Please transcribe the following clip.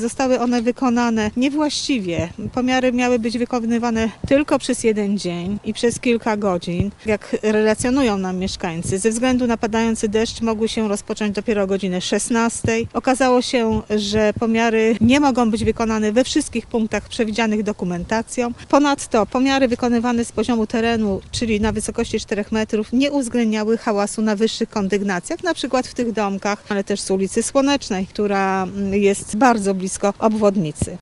zostały one wykonane niewłaściwie. Pomiary miały być wykonywane tylko przez jeden dzień i przez kilka godzin. Jak relacjonują nam mieszkańcy, ze względu na padający deszcz mogły się rozpocząć dopiero o godzinie 16. Okazało się, że pomiary nie mogą być wykonane we wszystkich punktach przewidzianych dokumentacją. Ponadto pomiary wykonywane z poziomu terenu, czyli na wysokości 4 metrów, nie uwzględniały hałasu na wyższych kondygnacjach, na przykład w tych domkach, ale też z ulicy Słonecznej, która jest bardzo blisko obwodnicy.